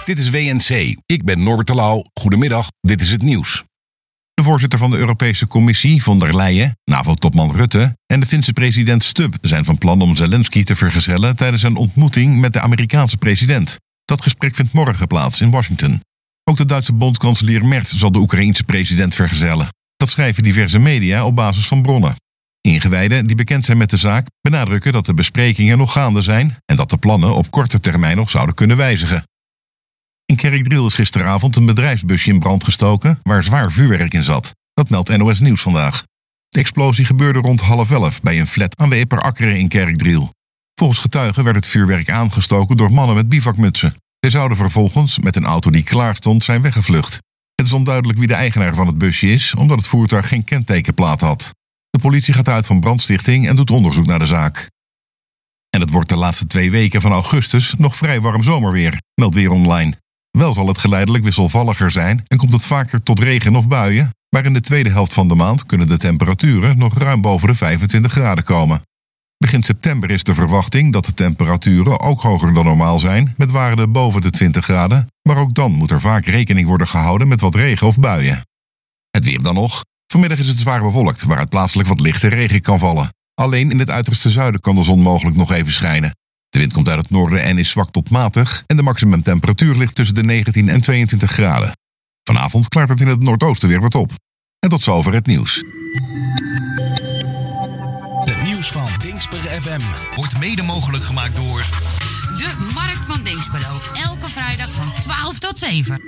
Dit is WNC. Ik ben Norbert Terlouw. Goedemiddag, dit is het nieuws. De voorzitter van de Europese Commissie, von der Leyen, NAVO-topman Rutte en de Finse president Stubb zijn van plan om Zelensky te vergezellen tijdens een ontmoeting met de Amerikaanse president. Dat gesprek vindt morgen plaats in Washington. Ook de Duitse bondskanselier Merz zal de Oekraïense president vergezellen. Dat schrijven diverse media op basis van bronnen. Ingewijden die bekend zijn met de zaak benadrukken dat de besprekingen nog gaande zijn en dat de plannen op korte termijn nog zouden kunnen wijzigen. In Kerkdriel is gisteravond een bedrijfsbusje in brand gestoken waar zwaar vuurwerk in zat. Dat meldt NOS Nieuws vandaag. De explosie gebeurde rond 10:30 bij een flat aan de Eper Akkeren in Kerkdriel. Volgens getuigen werd het vuurwerk aangestoken door mannen met bivakmutsen. Zij zouden vervolgens met een auto die klaar stond zijn weggevlucht. Het is onduidelijk wie de eigenaar van het busje is, omdat het voertuig geen kentekenplaat had. De politie gaat uit van brandstichting en doet onderzoek naar de zaak. En het wordt de laatste 2 weken van augustus nog vrij warm zomerweer, meldt Weer Online. Wel zal het geleidelijk wisselvalliger zijn en komt het vaker tot regen of buien, maar in de tweede helft van de maand kunnen de temperaturen nog ruim boven de 25 graden komen. Begin september is de verwachting dat de temperaturen ook hoger dan normaal zijn, met waarden boven de 20 graden, maar ook dan moet er vaak rekening worden gehouden met wat regen of buien. Het weer dan nog. Vanmiddag is het zwaar bewolkt, waaruit plaatselijk wat lichte regen kan vallen. Alleen in het uiterste zuiden kan de zon mogelijk nog even schijnen. De wind komt uit het noorden en is zwak tot matig en de maximumtemperatuur ligt tussen de 19 en 22 graden. Vanavond klaart het in het noordoosten weer wat op. En tot zover het nieuws. Het nieuws van Dingsper FM wordt mede mogelijk gemaakt door de Markt van Dingsperlo. Elke vrijdag van 12 tot 7.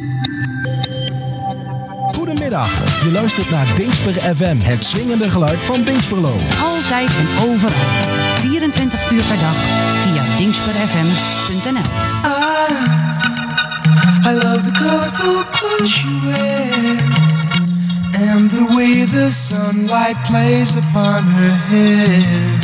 Goedemiddag, je luistert naar Dingsper FM, het swingende geluid van Dingsperlo. Altijd en overal, 24 uur per dag, via dingsperfm.nl. I love the colorful clothes you wear and the way the sunlight plays upon her hair.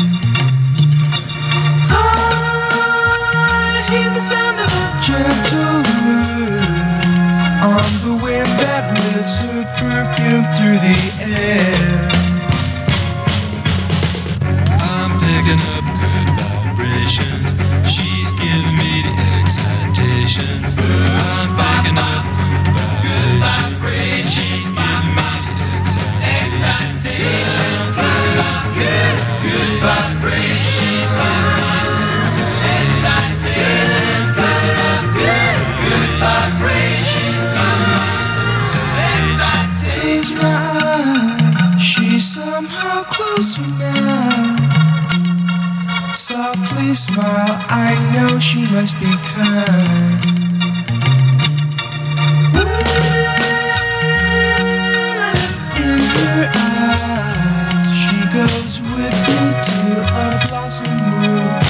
I hear the sound of a gentle word on the wind that lifts her perfume through the air. I'm picking up good vibrations. She's giving me the excitations. I'm picking up good vibrations. She's giving me the excitations. Good vibrations. She's giving me the excitations. Good vibrations. Close my eyes, she's somehow closer now. Softly smile, I know she must be kind. In her eyes, she goes with me to a blossom room.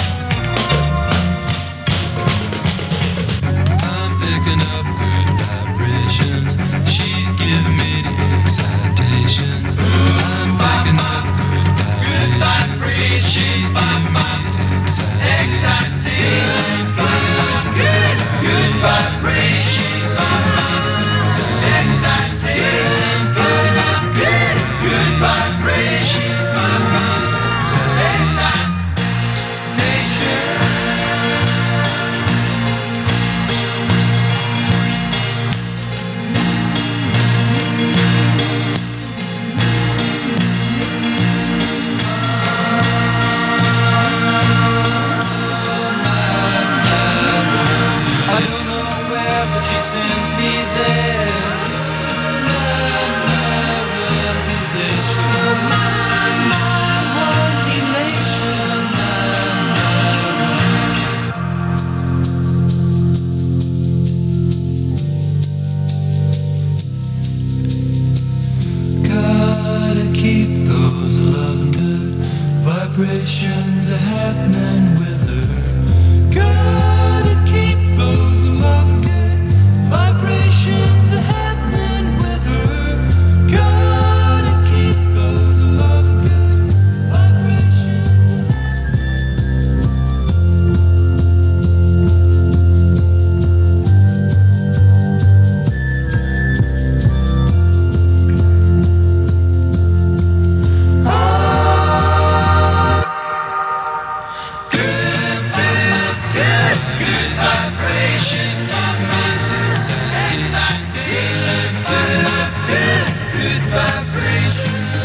I'm picking up good vibrations. She's giving me the excitations. I'm picking up good vibrations. She's giving me the excitations. Good good vibrations. Give me excitation. Good vibrations.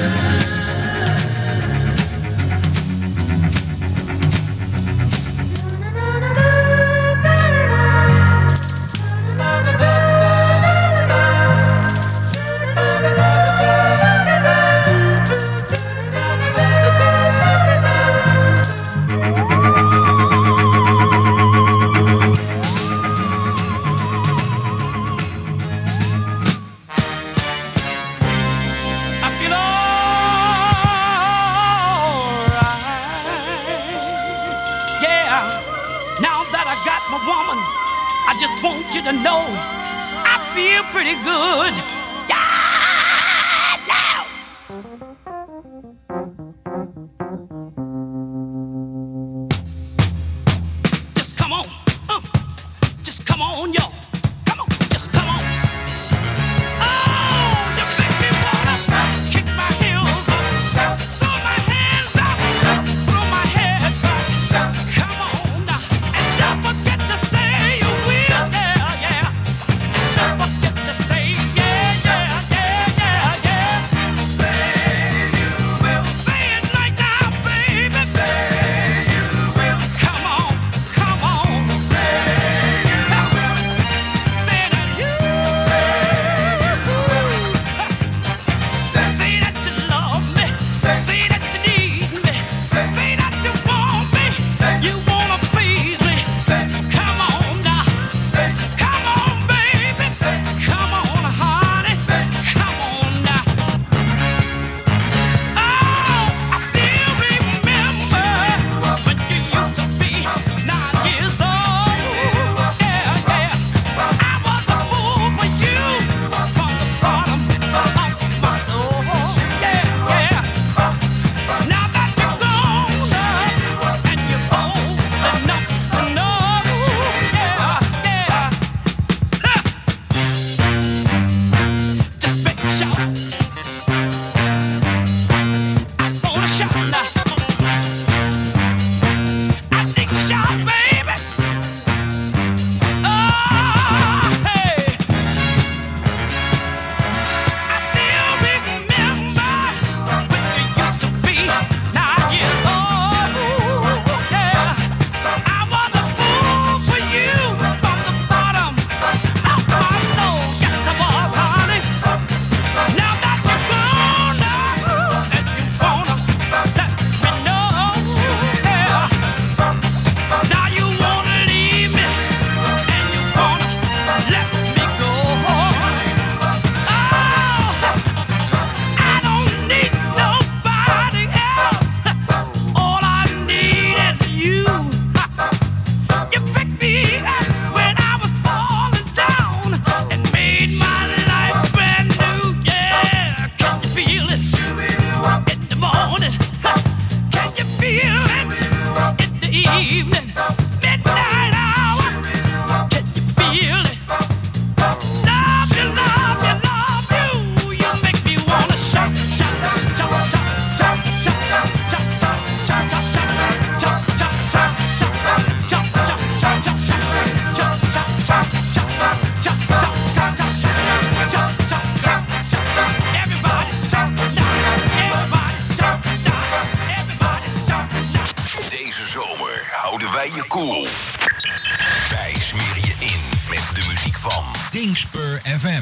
Want you to know I feel pretty good. Yeah, now. Just come on, just come on, y'all. Come on, just come on. Oh, you make me wanna kick my heels up, throw my hands up, throw my head back. Come on now, and don't forget to say you will. Wij smeren je in met de muziek van Dingspur FM.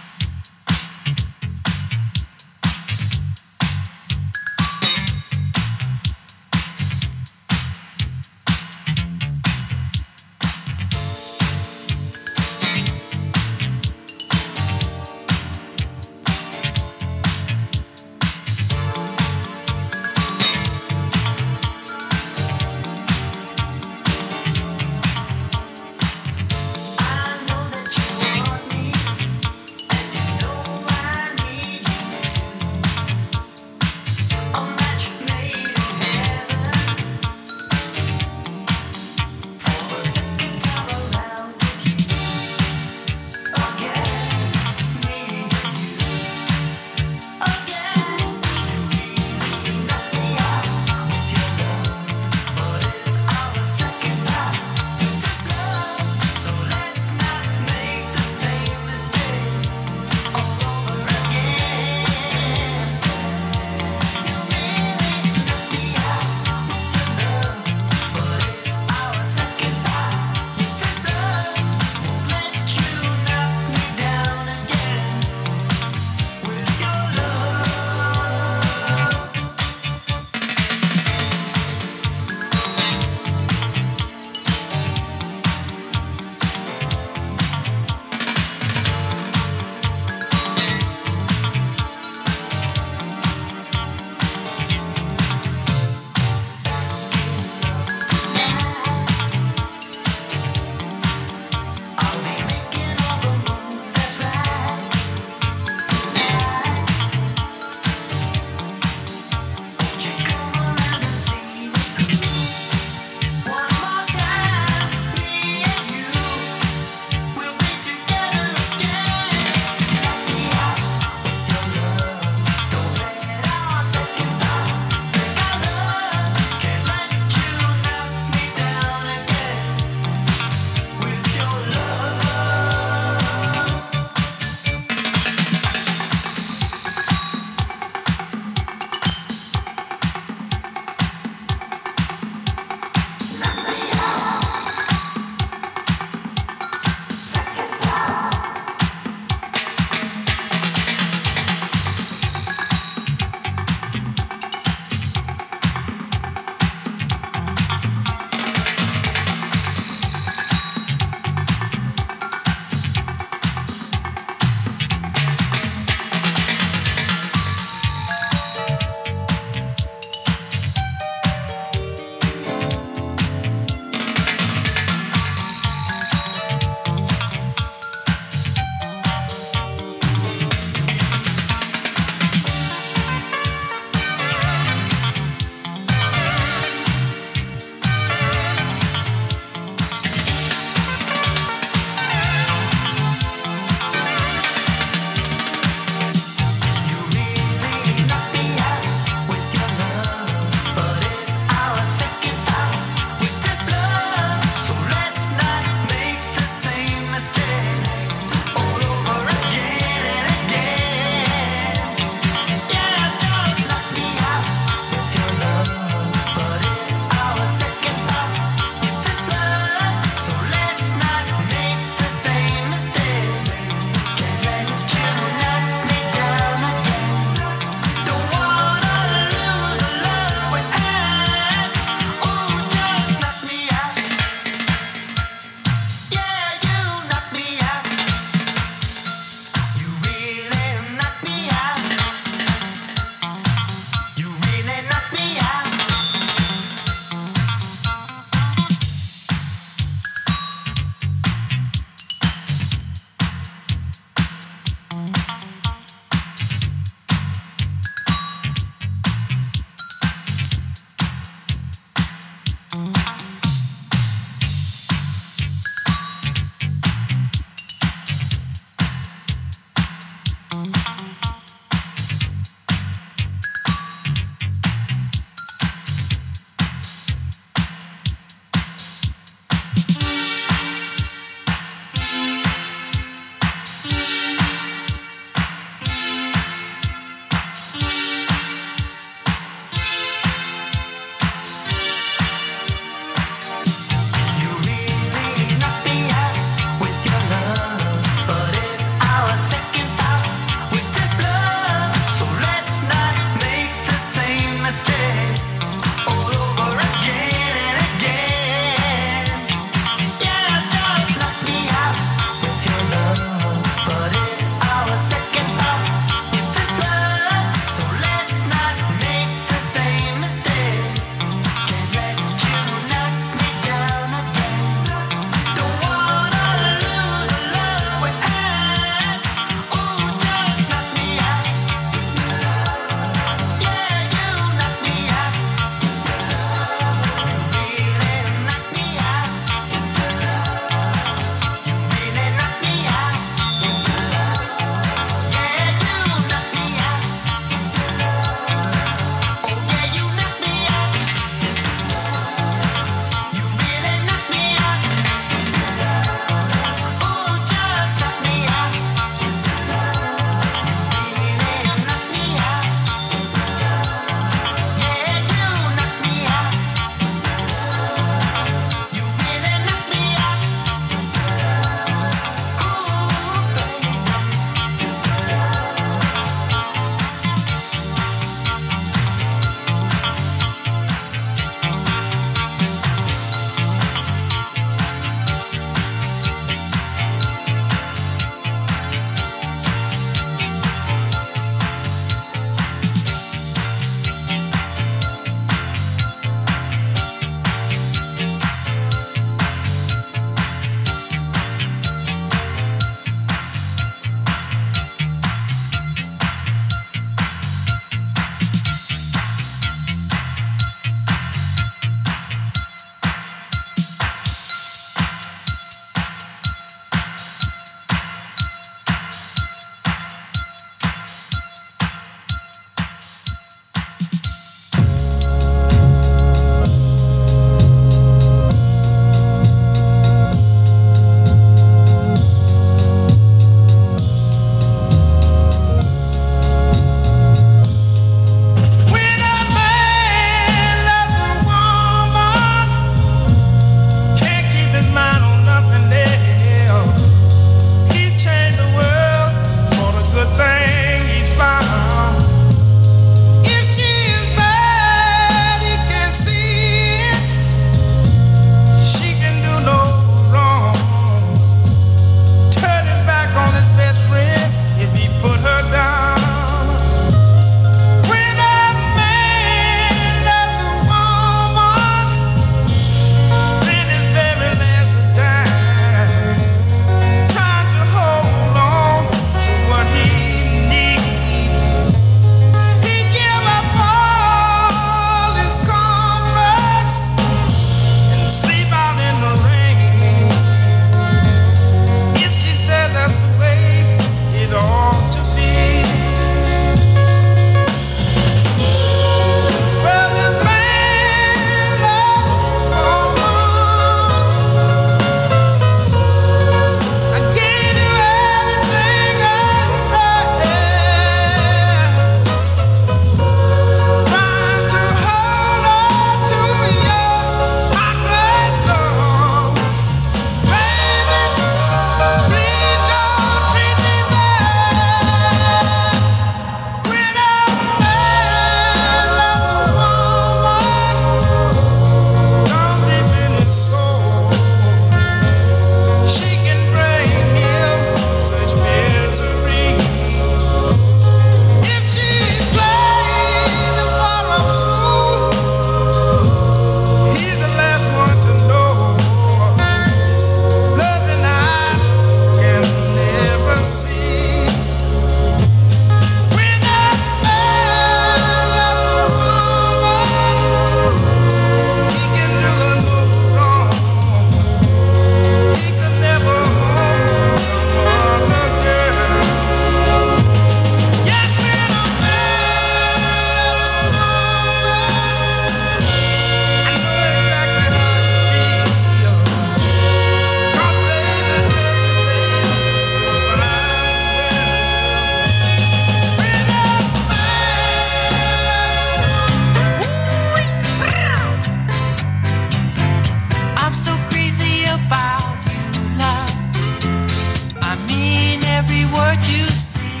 what you see.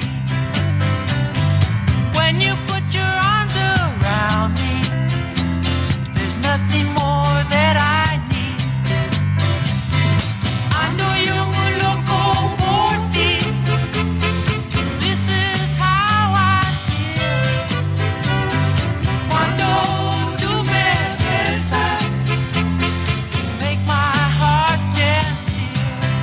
When you put your arms around me, there's nothing more that I need. Ando yo muy loco por ti. This is how I feel. Cuando tú me besas, make my heart stand still.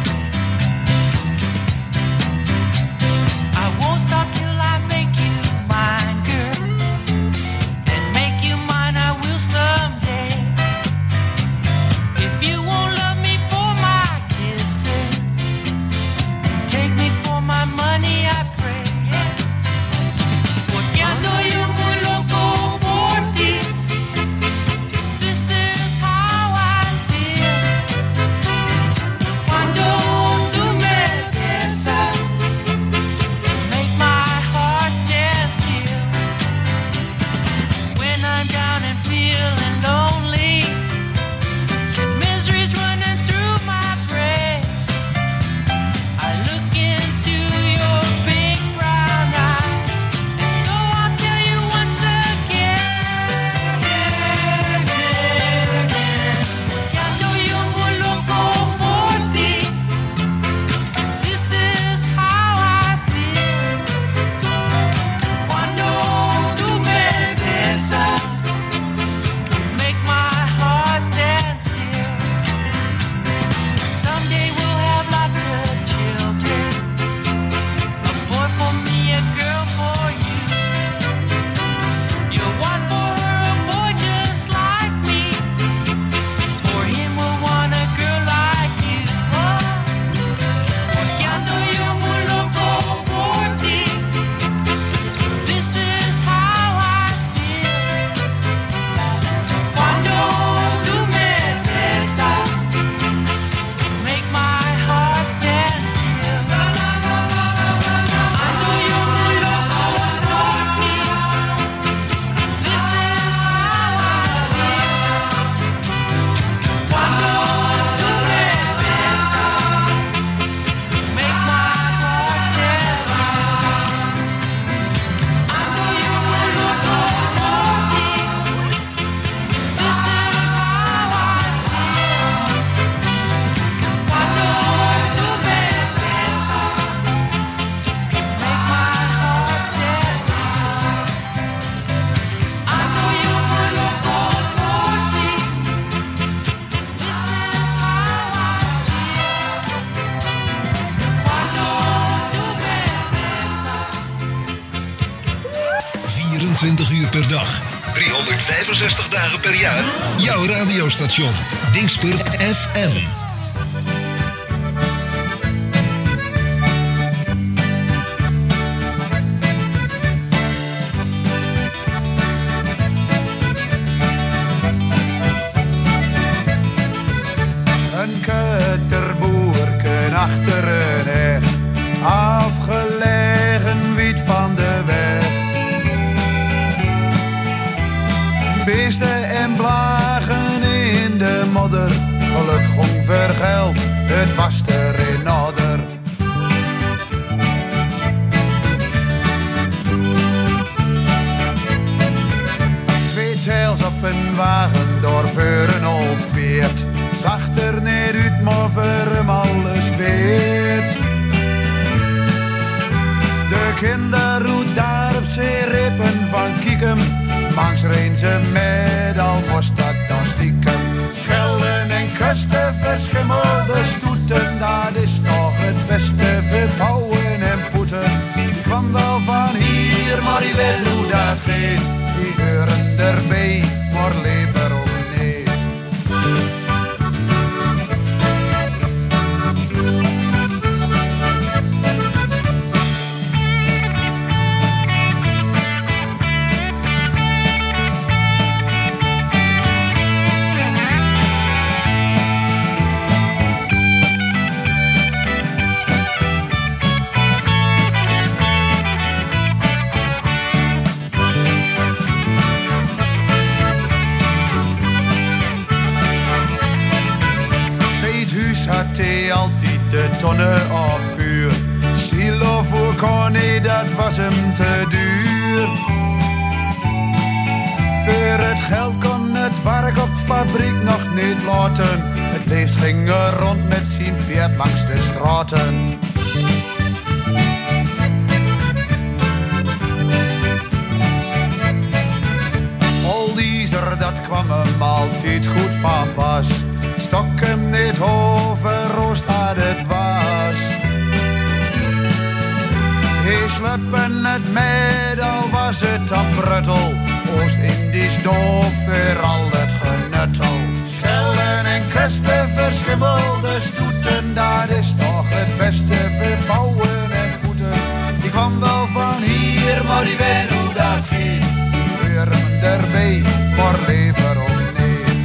I won't stop till I make you mine, girl, and make you mine I will someday. If you won't love me for my kisses, then take me for my money, I pray. Porque ando yo muy loco por ti. This is how I feel. Cuando tú me besas, make my heart stand still. When I'm down and feeling lonely, and misery's running through my brain, I look into your big brown eyes, and so I'll tell you once again. Que ando yo muy loco por ti. This is how I feel. Cuando tú me besas, make my heart stand still. Someday we'll have lots of children. A boy for me, a girl for you. You'll want for her a boy just like me. For him we'll want a girl like you. Porque ando yo muy loco por ti. This is how I feel. Cuando tú me besas, make my heart stand still. Ando yo muy loco por ti. This is how I feel. Cuando tú me besas, make my heart stand still. Ando yo muy loco por ti. This is how I feel. Cuando tú me besas, make my heart stand still. Ando yo muy loco por ti. This is how I feel. 24 uur per dag, 365 dagen per jaar. Jouw radiostation, Dingsper FM. Een kutterboerken achter een heg, afgelegen wiet van de weg. Beesten en blagen in de modder, geluk gong vergeld, het was er in orde. Twee tails op een wagen door een old beert, zag er neer uit, maar voor hem alles weet. De kinderroet daar op zee rippen van Kiekem, langs reen ze met al moest dat dan stiekem. Schelden en kusten, verschimmelde stoeten, dat is nog het beste verbouwen en poeten. Die kwam wel van hier, maar die weet hoe dat gaat. Die geuren erbij, maar liever ook niet. had hij altijd de tonnen op vuur. Silo voor het was hem te duur. Voor het geld kon het werk op fabriek nog niet laten. Het leeft ging er rond met zijn beerd langs de straten. Dat kwam hem altijd goed van pas. Stok hem niet over, roost dat het was. Hij sleppen het met, al was het dan bruttel. Oost-Indisch doof voor al het genuttel. Schellen en kusten, verschimmelde stoeten. Dat is toch het beste voor bouwen en poeten. Die kwam wel van hier, maar die weet hoe dat ging. Hem erbij, maar liever ook niet.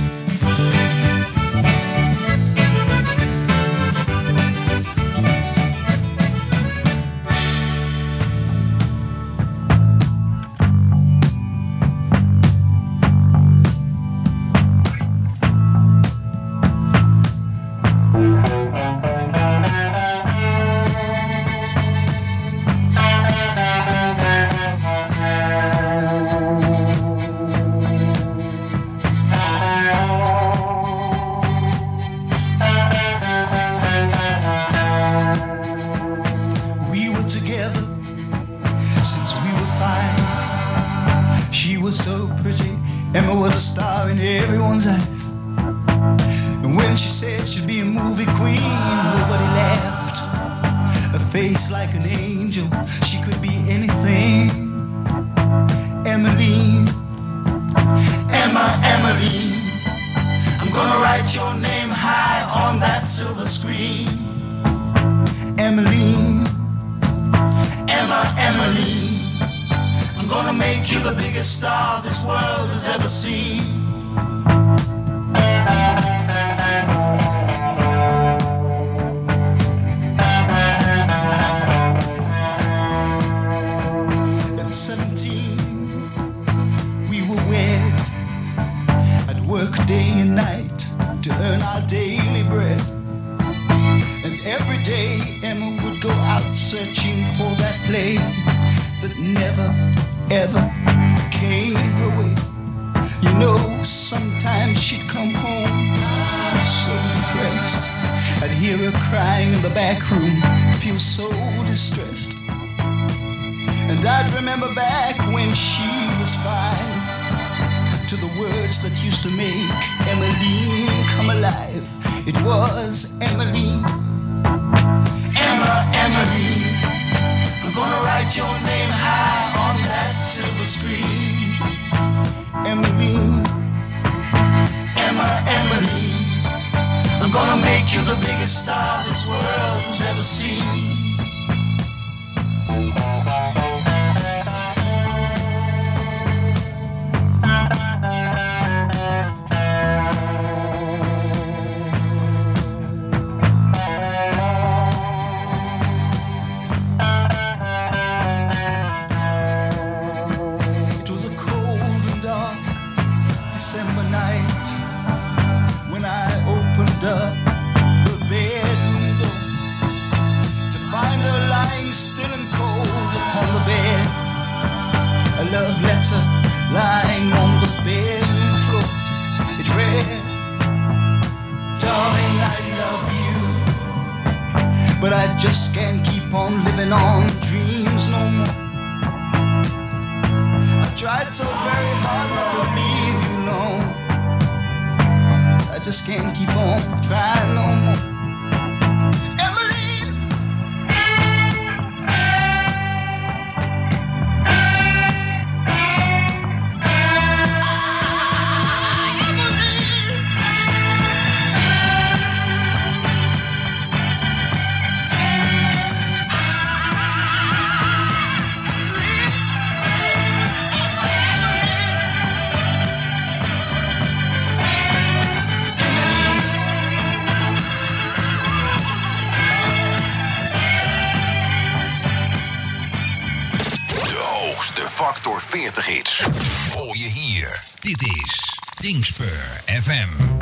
Factor 40 hits. Hoor je hier. Dit is Dingspur FM.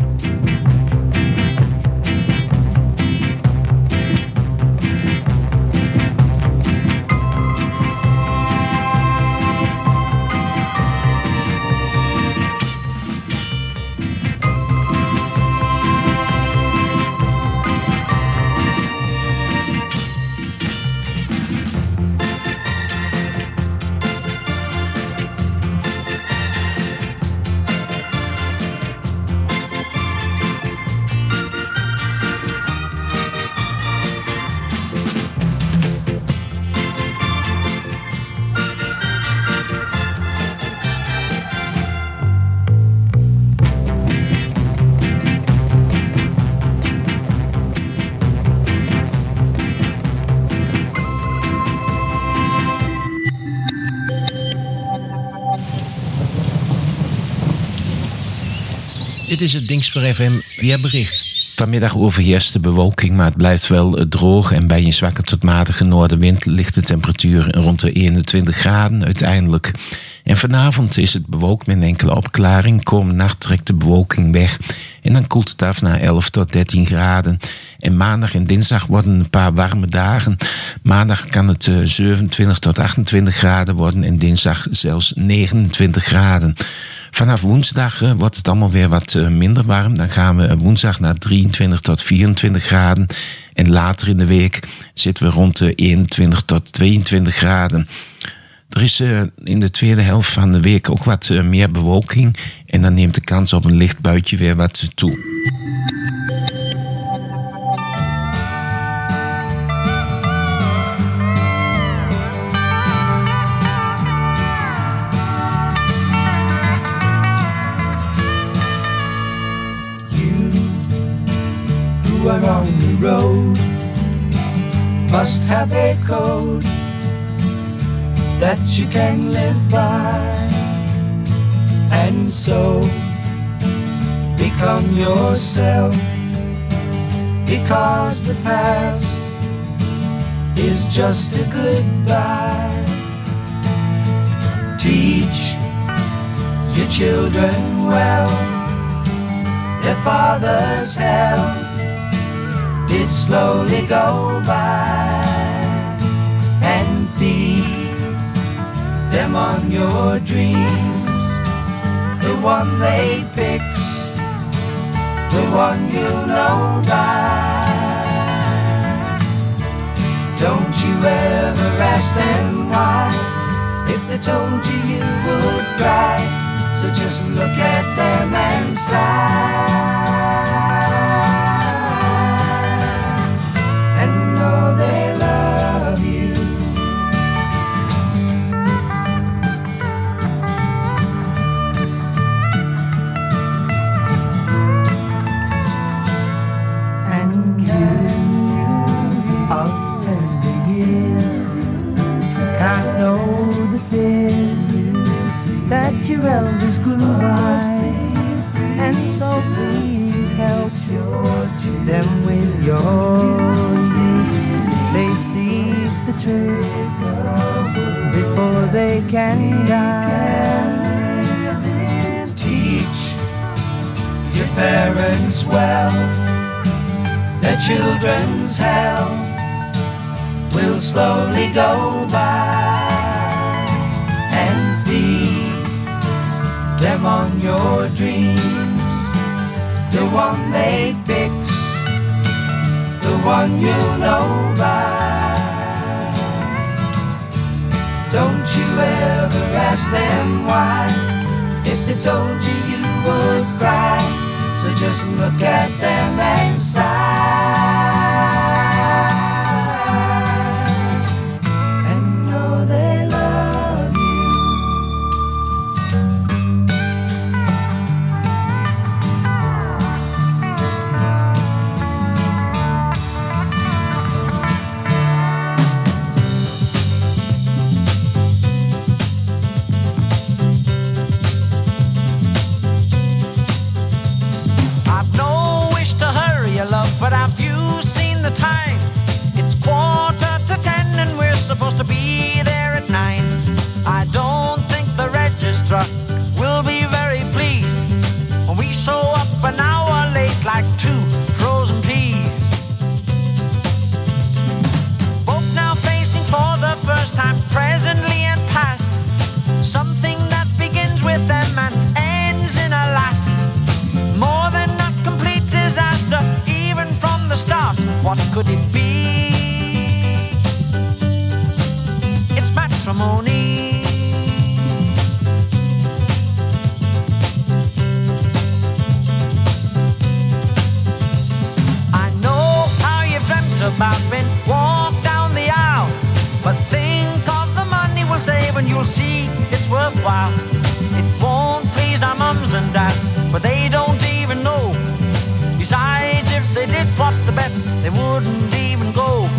Dit is het Dingsper FM weerbericht. Vanmiddag overheerst de bewolking, maar het blijft wel droog. En bij een zwakke tot matige noordenwind ligt de temperatuur rond de 21 graden uiteindelijk. En vanavond is het bewolkt met een enkele opklaring. Komende nacht trekt de bewolking weg. En dan koelt het af naar 11 tot 13 graden. En maandag en dinsdag worden een paar warme dagen. Maandag kan het 27 tot 28 graden worden. En dinsdag zelfs 29 graden. Vanaf woensdag wordt het allemaal weer wat minder warm. Dan gaan we woensdag naar 23 tot 24 graden. En later in de week zitten we rond de 21 tot 22 graden. Er is in de tweede helft van de week ook wat meer bewolking. En dan neemt de kans op een licht buitje weer wat toe. You are on the road, must have a code that you can live by, and so become yourself, because the past is just a goodbye. Teach your children well, their father's hell did slowly go by, and feed them on your dreams, the one they picked, the one you know by. Don't you ever ask them why, if they told you you would cry, so just look at them and sigh. Know they love you. And you of tender years can't know the fears that your elders grew by, and so please help them with your youth. They seek the truth before they can die. Teach your parents well, their children's hell will slowly go by, and feed them on your dreams, the one they picked, the one you know by. Don't you ever ask them why, if they told you you would cry, so just look at them and sigh, and know they love you. But have you seen the time? It's 10:15 and we're supposed to be there at 9. I don't think the registrar will be very pleased when we show up an hour late like two frozen peas. Both now facing for the first time, presently and past, something that begins with them and ends in a lass. More than a complete disaster, even from the start. What could it be? It's matrimony. I know how you've dreamt about being walked down the aisle, but think of the money we'll save and you'll see it's worthwhile. It won't please our mums and dads, but they don't even know. Besides, if they did, what's the bet? They wouldn't even go.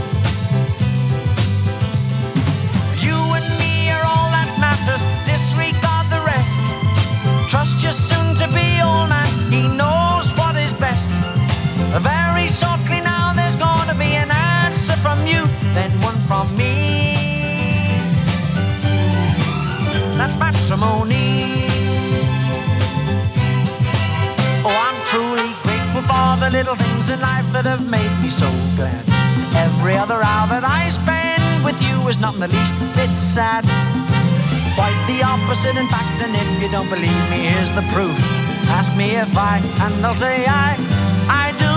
You and me are all that matters, disregard the rest. Trust your soon-to-be old man, he knows Very shortly now there's gonna be an answer from you, then one from me. That's matrimony. Oh, I'm truly grateful for the little things in life that have made me so glad. Every other hour that I spend with you is not in the least bit sad. Quite the opposite, in fact, and if you don't believe me, here's the proof. Ask me if I, and I'll say I do.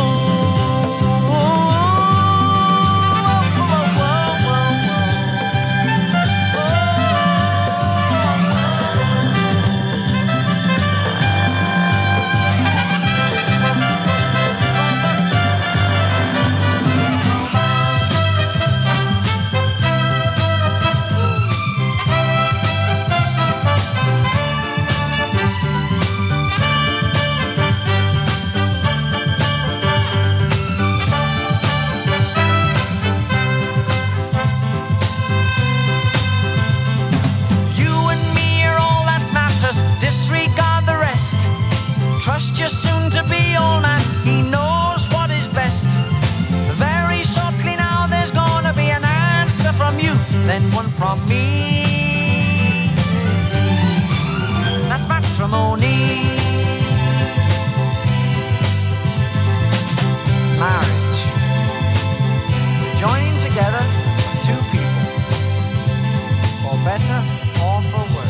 Disregard the rest. Trust your soon-to-be old man. He knows what is best. Very shortly now there's gonna be an answer from you, then one from me. That's matrimony. Marriage. Joining together two people, for better or for worse.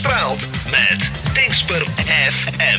straalt met Dingsper FM.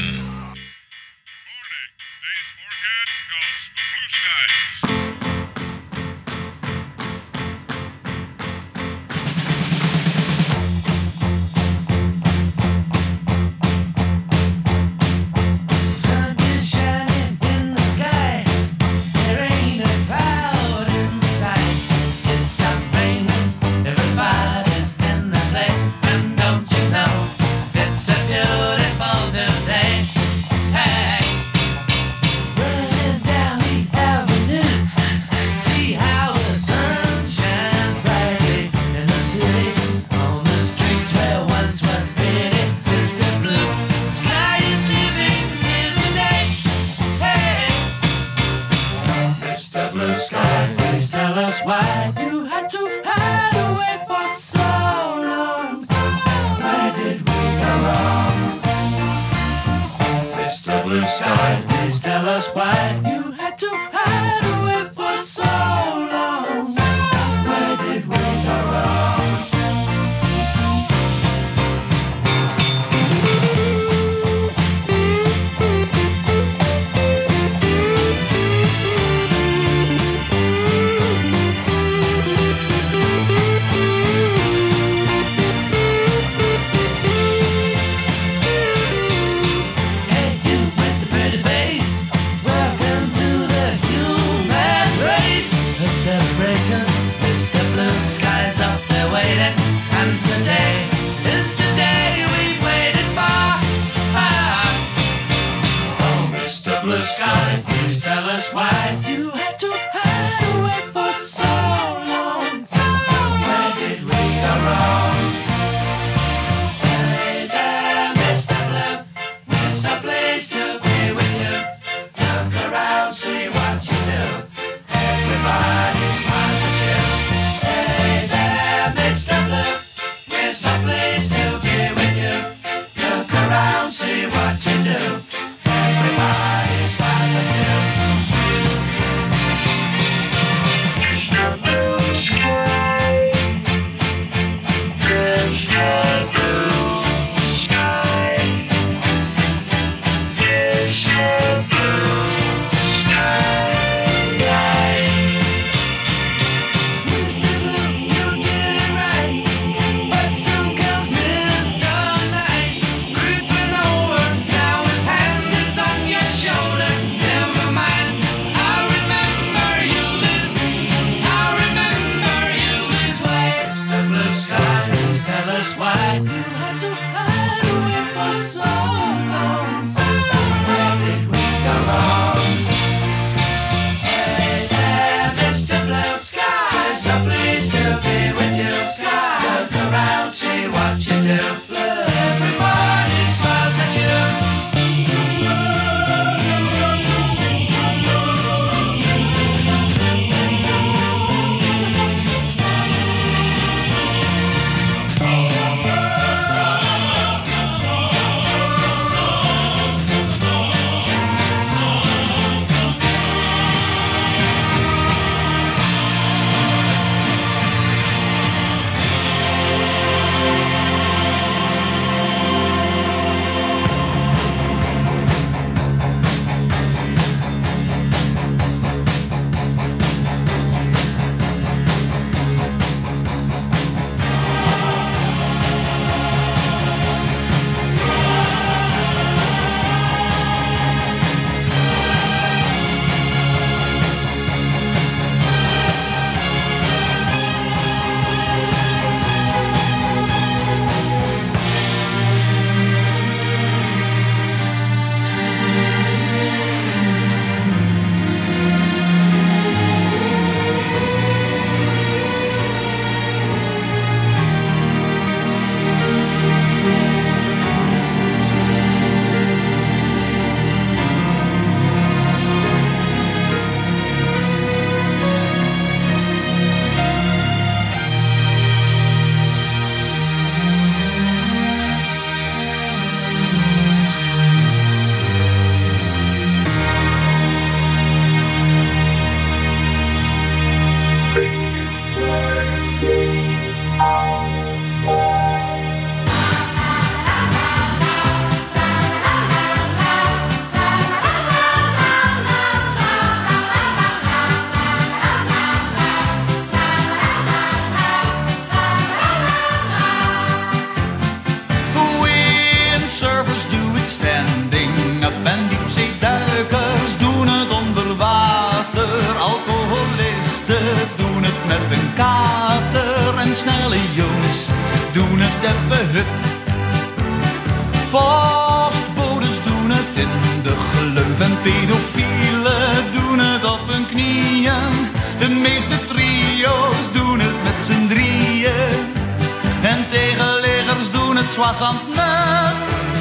Postbodes doen het in de gleuf en pedofielen doen het op hun knieën. De meeste trio's doen het met z'n drieën. En tegenleggers doen het soissant neuf.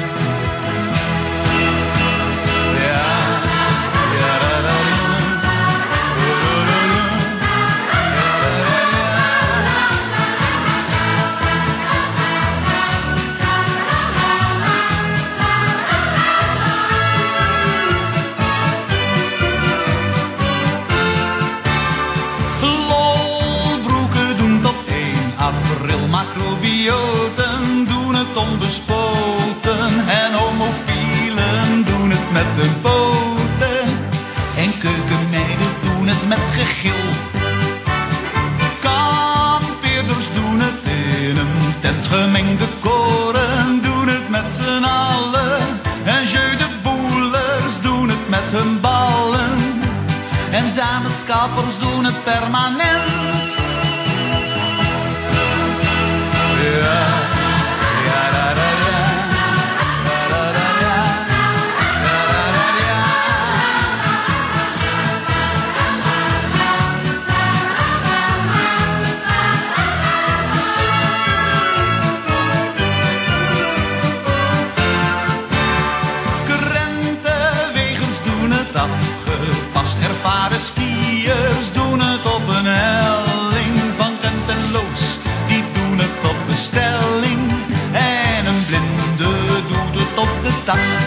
Macrobioten doen het onbespoten en homofielen doen het met hun poten. En keukenmeiden doen het met gegil. Kampeerders doen het in een tent, gemengde koren doen het met z'n allen. En jeu de boelers doen het met hun ballen. En dameskappers doen het permanent. Krentenwegens doen het afgepast. Ervaren skiers doen het op een helling van Gent en Loos. Die doen het op bestelling. En een blinde doet het op de tast.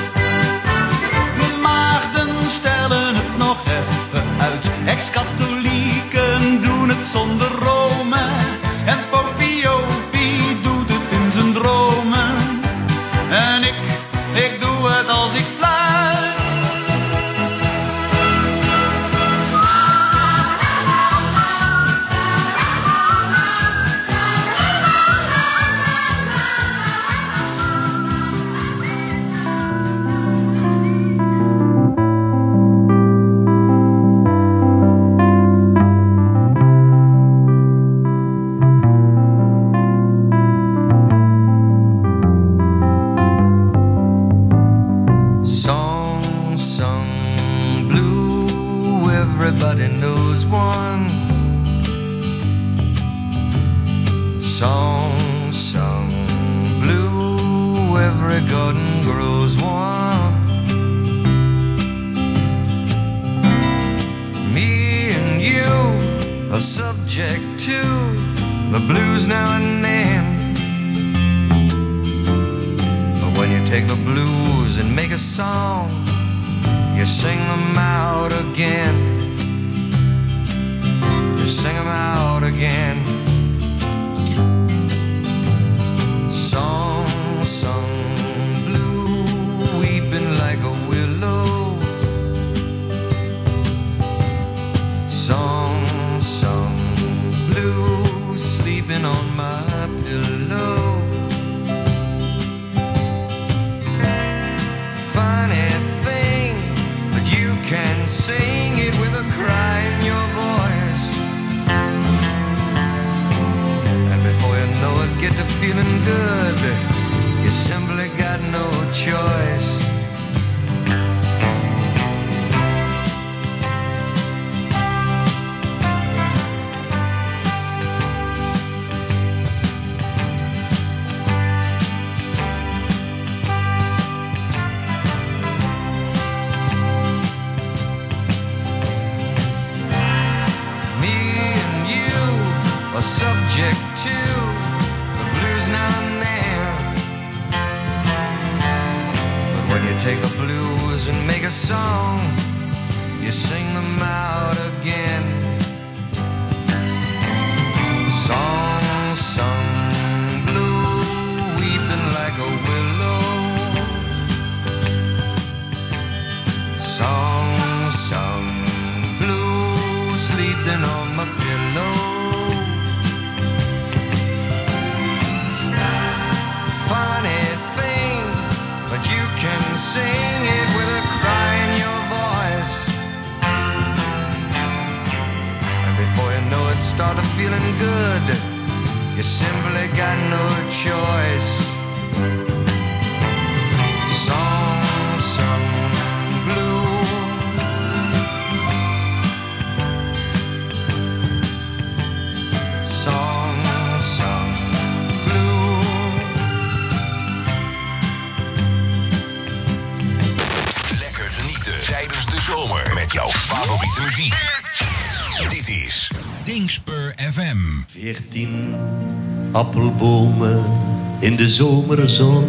Maagden stellen het nog even uit. Ex-katholieken doen het zonder Rome. En Popiopie doet het in zijn dromen. En ik doe het als ik fluit. Everybody knows one song sung blue. Every garden grows one. Me and you are subject to the blues now and then. But when you take the blues and make a song, you sing them out again. Sing them out again. Song sung blue, weeping like a willow. Song sung blue, sleeping on my pillow. Funny thing, but you can sing it with a cry in your voice. Know it, get to feeling good. You simply got no choice. Me and you are subject to now and then. But when you take the blues and make a song, you sing them out again. Song sung blue, weeping like a willow. Song sung blue, sleeping on my pillow. Sing it with a cry in your voice. And before you know it, started feeling good. You simply got no choice. zomer met jouw favoriete muziek. Dit is Dingspur FM. 14 appelbomen in de zomerzon.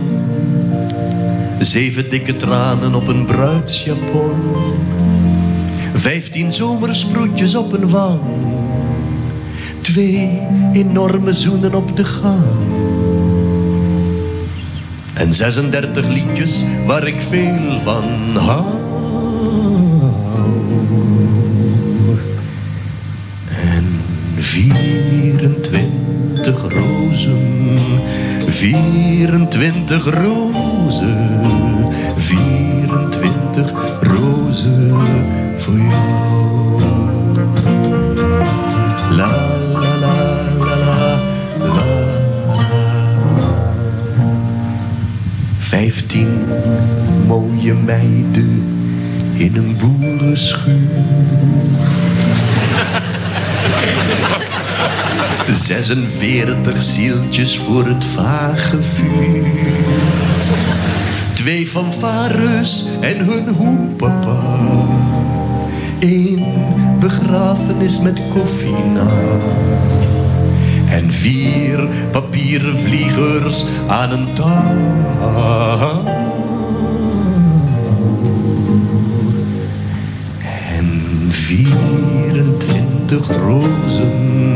7 dikke tranen op een bruidsjapon. 15 zomersproetjes op een wang. 2 enorme zoenen op de gang. En 36 liedjes waar ik veel van hou. En 24 rozen, 24 rozen, 24 rozen voor jou. La la la la la la. 15 mooie meiden in een boerenschuur. 46 zieltjes voor het vage vuur. 2 fanfares en hun hoepapa. 1 begrafenis met koffie na. En 4 papieren vliegers aan een touw. En 24 rozen,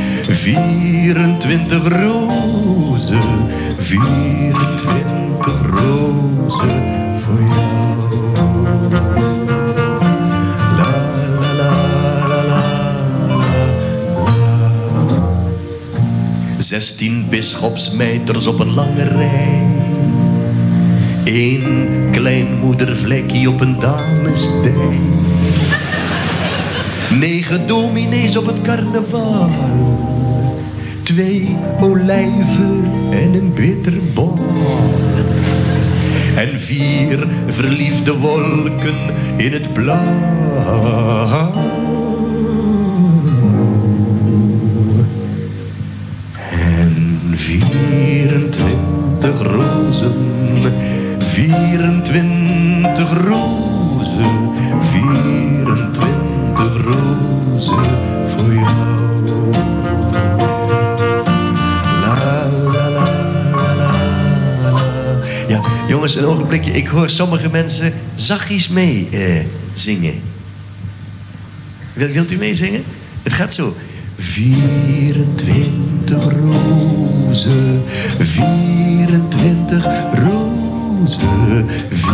24 rozen, 24 rozen voor jou. La la la la la la. 16 bisschopsmeiters op een lange rij. 1 klein moedervlekje op een damesdij. 9 dominees op het carnaval. 2 olijven en een bitterbal. En 4 verliefde wolken in het blauw. En 24 rozen, 24 rozen, 24 rozen voor jou. Ja, jongens, een ogenblikje. Ik hoor sommige mensen zachtjes mee zingen. Wilt u meezingen? Het gaat zo. 24 rozen, 24 rozen,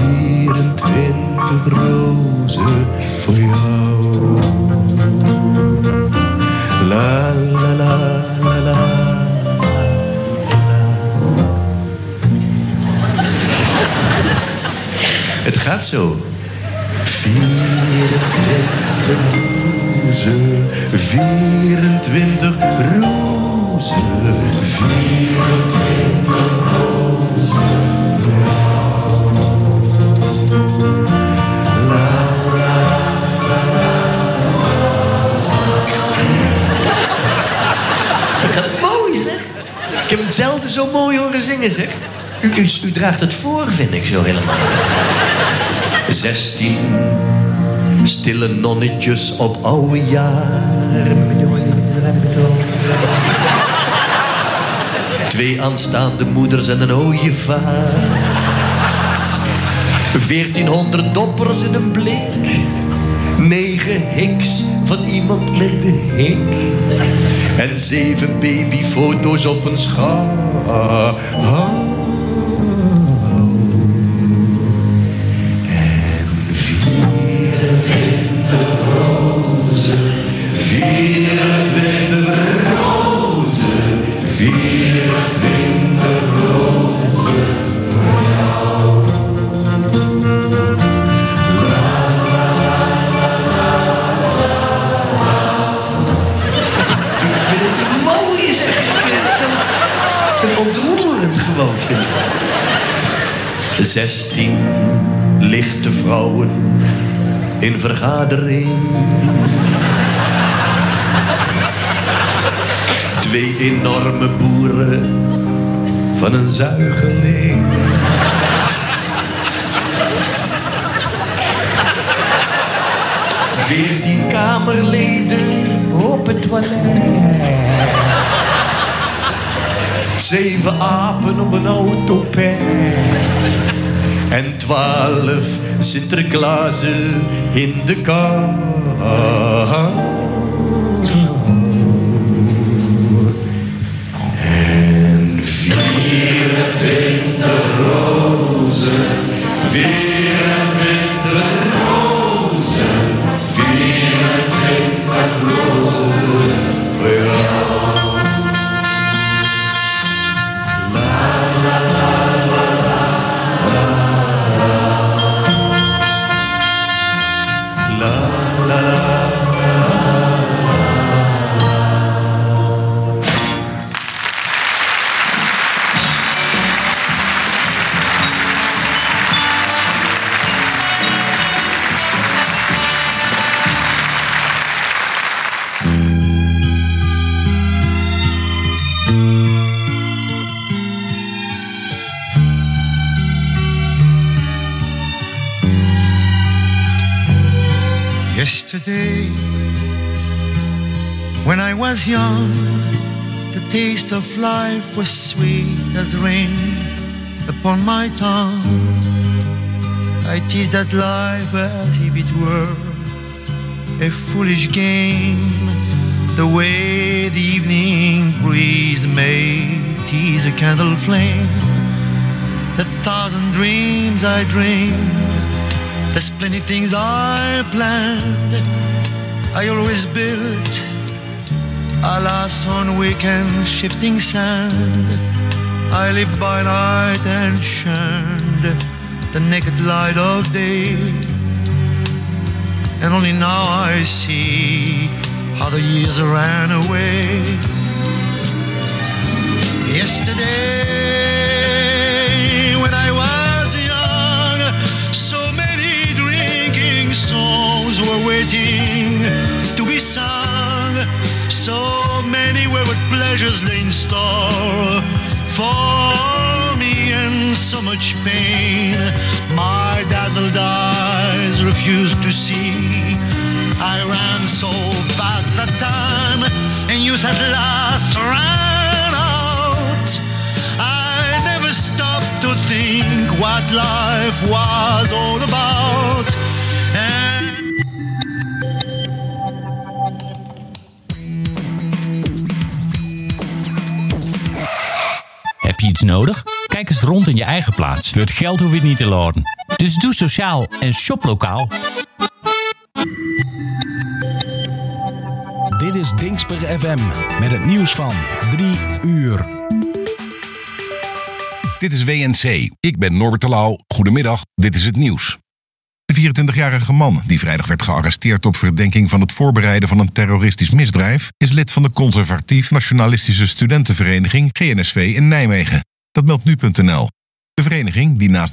24 rozen voor jou. La la la la la. Het gaat zo. 24 rozen, 24 rozen, 24 rozen. Het gaat mooi, zeg. Ik heb het zelden zo mooi horen zingen, zeg. U draagt het voor, vind ik zo helemaal. 16 stille nonnetjes op oude jaren. 2 aanstaande moeders en een ooievaar. 1400 doppers in een blik. 9 hiks van iemand met de hik. En 7 babyfoto's op een schaar. En 24 rozen, 24 rozen, 24 rozen voor jou. Mooi is echt. Een ontroerend gewoon, vind ik. 16 lichte vrouwen in vergadering. 2 enorme boeren van een zuigeling. toilet. 7 apen op een autopet. En 12 Sinterklaasen in de kar. En 24 rozen, 24 rozen, 24 rozen voor jou. Yesterday, when I was young, the taste of life was sweet as rain upon my tongue. I teased at life as if it were a foolish game, the way the evening breeze may tease a candle flame. The 1,000 dreams I dreamed, there's plenty things I planned, I always built, alas, on weekend shifting sand. I lived by night and shunned the naked light of day. And only now I see how the years ran away. Yesterday, when I was young, so many drinking songs were waiting to be sung. So many wayward pleasures lay in store for me, and so much pain my dazzled eyes refused to see. I ran so fast that time, and youth at last ran out. I never stopped to think what life was all about. Heb je iets nodig? Kijk eens rond in je eigen plaats. Voor het geld hoef je het niet te laden. Dus doe sociaal en shop lokaal. Dit is Dingsper FM met het nieuws van 3 uur. Dit is WNC. Ik ben Norbert de Lauw. Goedemiddag, dit is het nieuws. De 24-jarige man, die vrijdag werd gearresteerd op verdenking van het voorbereiden van een terroristisch misdrijf, is lid van de conservatief-nationalistische studentenvereniging GNSV in Nijmegen. Dat meldt nu.nl. De vereniging, die naast